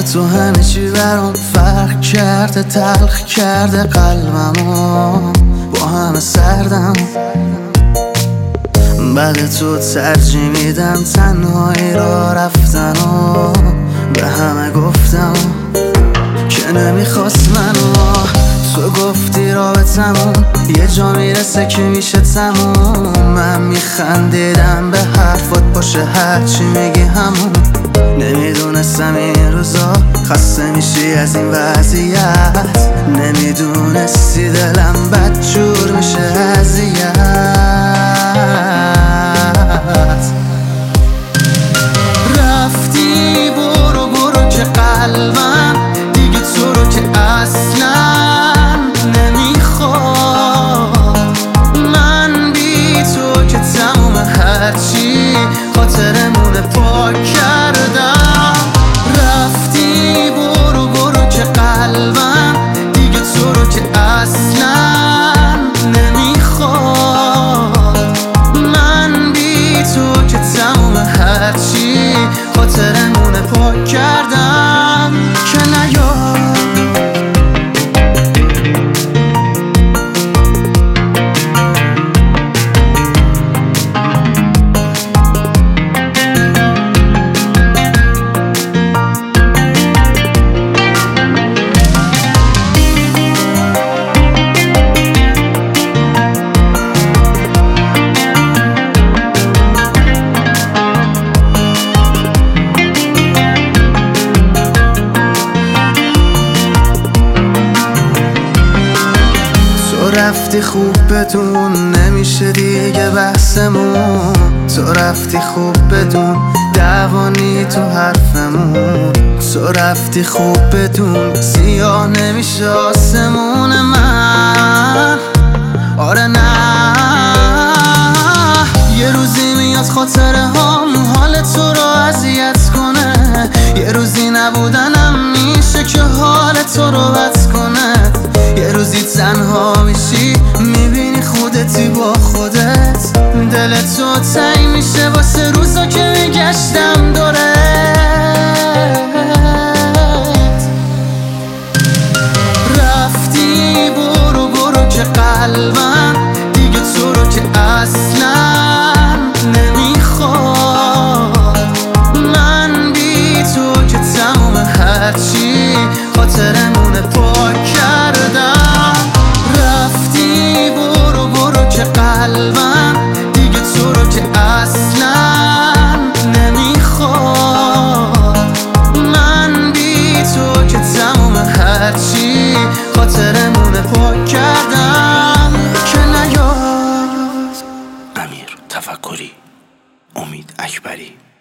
تو همه چی برام فرق کرده، تلخ کرده قلبمو، با همه سردم. بعد تو ترجیح میدم تنهایی را رفتن و به همه گفتم که نمیخواست منو. تو گفتی رابطمون یه جا میرسه که میشه تموم. من میخندیدم به حرفات، باشه هرچی میگی همون. نمیدونستم این روزا خسته میشی از این وضعیت، نمیدونستی دلم بدجور میشه اذیت. رفتی برو برو که قلبم دیگه تو رو که اصلا نمیخواد. من بی تو که تموم هرچی خاطرمونه پاک کردم. رفتی برو برو که قلبم دیگه تو رو که اصلا نمیخواد. من بی تو که تموم هرچی خاطرمونه پاک کردم که نیاد. رفتی خوب بدون نمیشه دیگه بحثمون. تو رفتی خوب بدون دوانی تو حرفمون. تو رفتی خوب بدون سیاه نمیشه آسمون من. آره نه، یه روزی میاد خاطره هم حال تو رو اذیت کنه. یه روزی نبودنم میشه که حال تو رو بد کنه. یه روزی تنها میشی میبینی خودتی با خودت. دل تو تنگ میشه واسه روزا که میگشتم دورت. رفتی برو برو که قلبم دیگه تو رو که اصلا نمیخواد. من بی تو که تموم هرچی خاطرمونه پاک کردم. رفتی برو برو که قلبم دیگه تو رو که اصلا نمیخواد. من بی تو که تموم هرچی خاطرمونه پاک کردم که نیاد. امیر تفکری، امید اکبری.